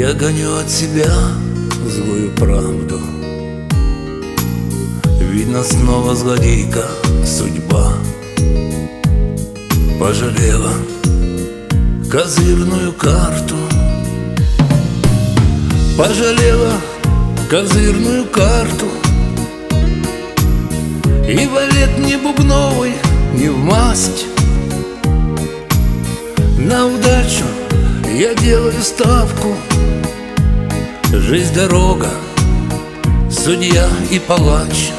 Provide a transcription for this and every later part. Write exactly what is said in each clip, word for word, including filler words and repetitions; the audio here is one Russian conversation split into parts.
Я гоню от себя злую правду. Видно, снова злодейка судьба пожалела козырную карту. Пожалела козырную карту. И валет не бубновый, не в масть. На удачу я делаю ставку. Жизнь дорога, судья и палач.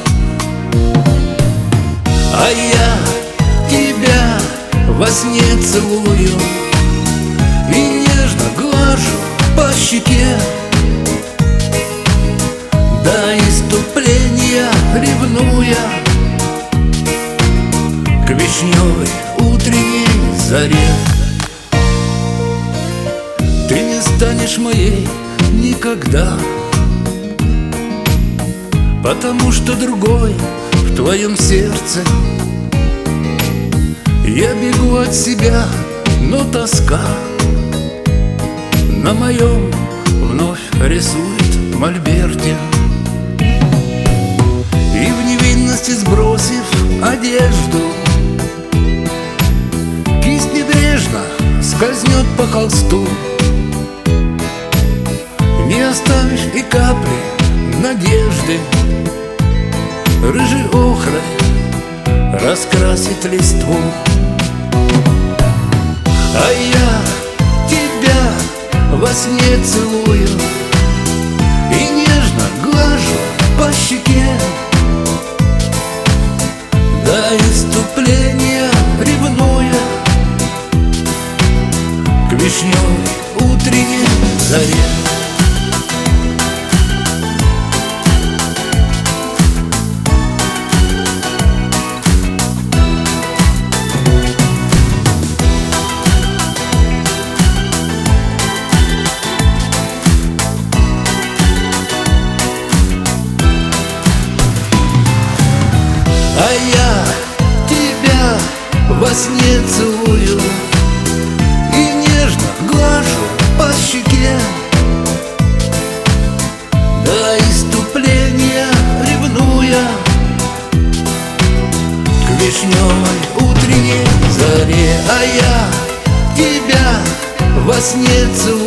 А я тебя во сне целую и нежно глажу по щеке. До иступления ревнуя к вишневой утренней заре. Ты не станешь моей никогда, потому что другой в твоем сердце. Я бегу от себя, но тоска на моем вновь рисует мольберте. И в невинности сбросив одежду, кисть небрежно скользнет по холсту. Не оставишь и капли надежды, рыжей охрой раскрасит листву. А я тебя во сне целую и нежно глажу по щеке. До иступления ревнуя к вишневой утренней заре. А я тебя во сне целую и нежно глажу по щеке. До иступления ревнуя к вишневой утренней заре. А я тебя во сне целую